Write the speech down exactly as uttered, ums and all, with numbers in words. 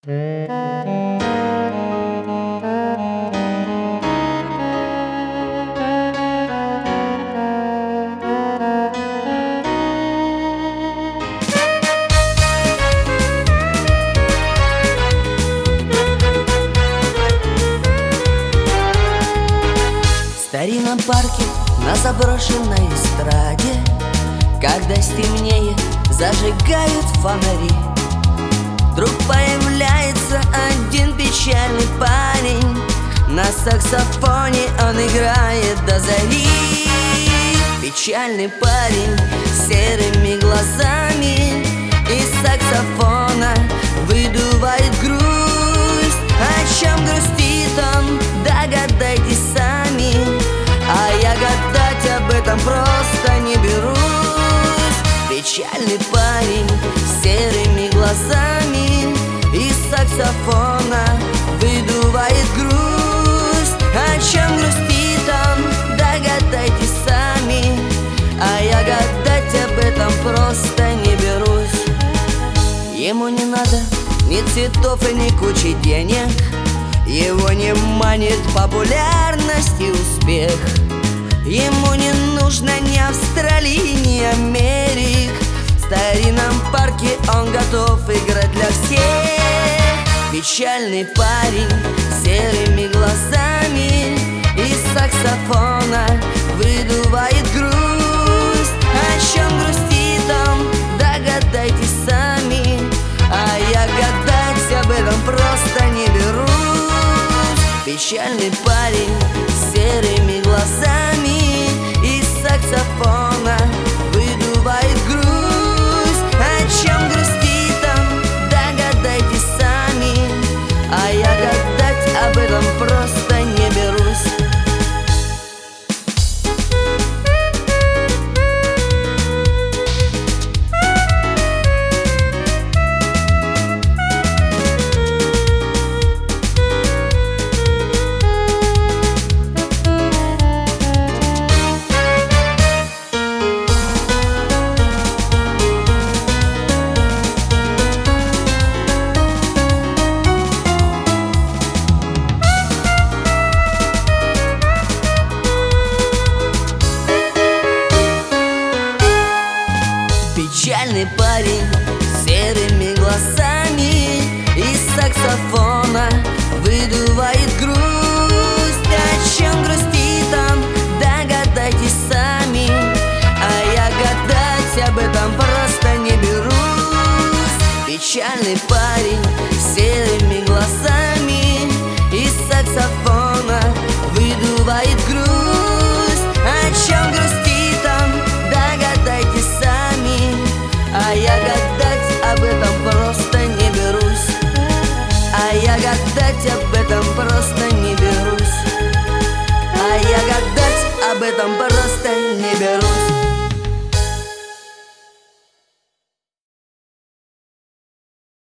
В старинном парке на заброшенной эстраде, когда стемнеет, зажигают фонари. Вдруг появляется один печальный парень. На саксофоне он играет до зари. Печальный парень с серыми глазами из саксофона выдувает грусть. О чем грустит он, догадайтесь сами, а я гадать об этом просто не берусь. Печальный парень с серыми глазами из саксофона выдувает грусть. О чем грустит он, догадайтесь сами, а я гадать об этом просто не берусь. Ему не надо ни цветов и ни кучи денег, его не манит популярность и успех. Ему не нужно ни Австралии, ни Америк. В старинном парке он готов играть для всех. Печальный парень с серыми глазами из саксофона выдувает грусть. О чем грустит он, догадайтесь сами, а я гадать об этом просто не берусь. Печальный парень с серыми глазами из саксофона выдувает грусть. О чем грустит он, догадайтесь сами, а я гадать об этом просто не берусь. Печальный парень с серыми глазами из саксофона выдувает грусть. О чем грустит он, догадайтесь сами, а я гадать об этом просто не берусь. Печальный парень с серыми глазами из саксофона выдувает грусть. О чем грустит он, догадайтесь сами, а я гадать об этом просто не берусь. А я гадать об этом просто не берусь. А я гадать об этом просто не берусь.